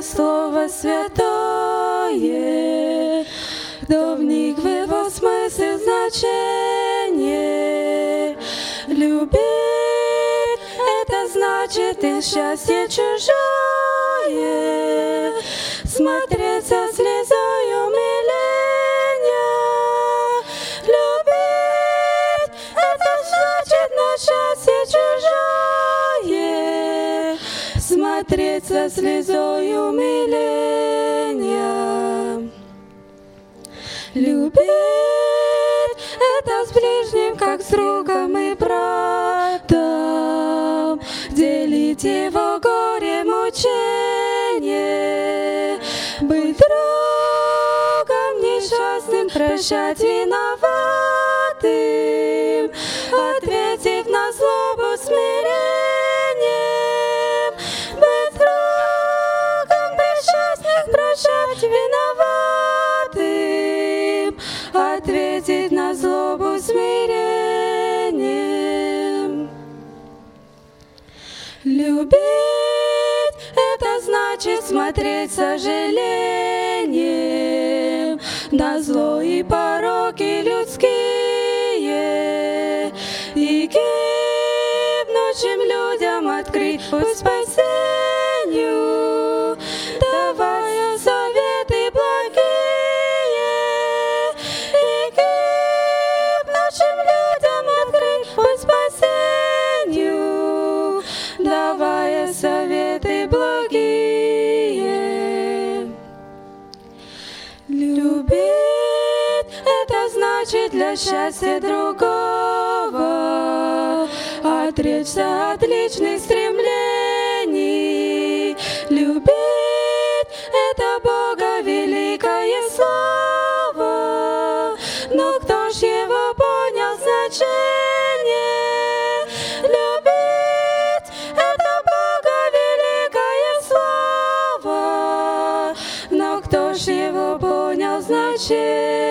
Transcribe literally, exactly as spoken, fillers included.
Слово Святое, кто вник в его смысл, значение. Любить — это значит и счастье чужое, смотреть со слезой умиления. Любить — это значит на счастье чужое, смотреть со слезой умиления. Любить — это с ближним, как с другом и братом, делить его горе, мучение, быть другом несчастным, прощать виноватым, ответив на злобу смирением, быть другом несчастным, прощать виноватым, ответить на злобу смирением. Любить — это значит смотреть с сожалением на зло и пороки людские, и гибнущим людям открыть путь спасению, давая советы благие, и гибнущим людям открыть путь спасению, давая советы благие. Любить — это значит для счастья другого отречься от личных стремлений. Любить — это Бога великое слово, но кто ж его понял значение? Любить — это Бога великое слово, но кто ж его понял значение?